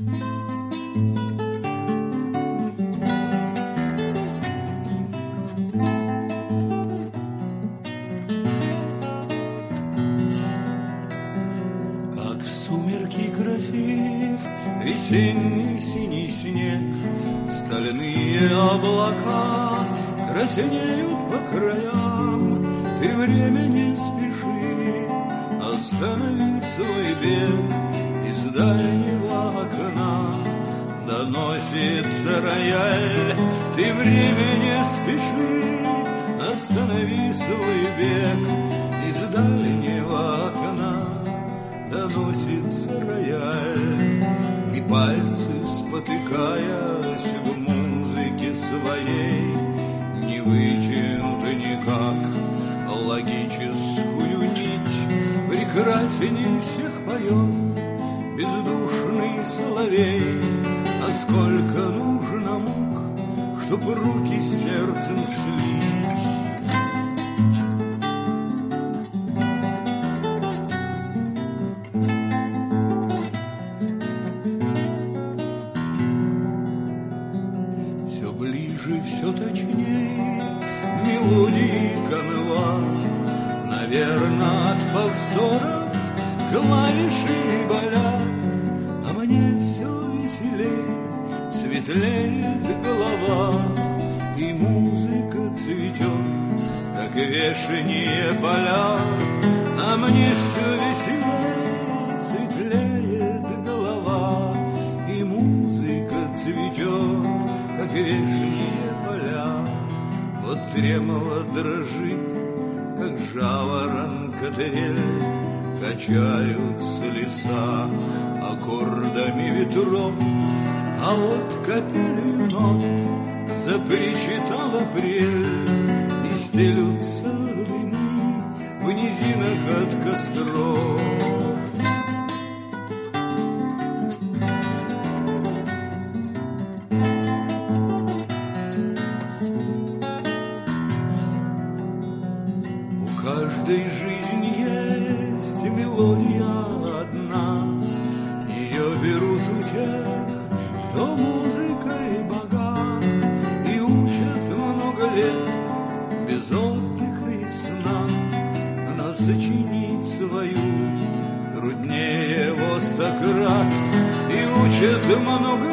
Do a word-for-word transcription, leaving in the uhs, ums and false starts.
Весенний синий снег, стальные облака краснеют по краям. Ты, время, не спеши, останови свой бег. Из дальнего окна доносится рояль. Ты, время, не спеши, останови свой бег. Из дальнего окна доносится рояль. И пальцы, спотыкаясь в музыке своей, не вытянут никак логическую нить. Прекрасней всех поет бездушный соловей. А сколько нужно мук, чтоб руки с сердцем слить. Все точнее мелодии канва, наверно, от повторов клавиши болят. А мне все веселее, светлеет голова, и музыка цветет, как вешние поля. А мне все веселее, светлеет голова, и музыка цветет, как вешние поля. Вот тремоло дрожит, как жаворонка трель, качаются леса аккордами ветров. А вот капелью нот запричитал апрель, и стелются дымы в низинах от костров. В каждой жизни есть мелодия одна, ее берут у тех, кто музыкой богат, и учат много лет без отдыха и сна. Но сочинить свою труднее во сто крат, и учат много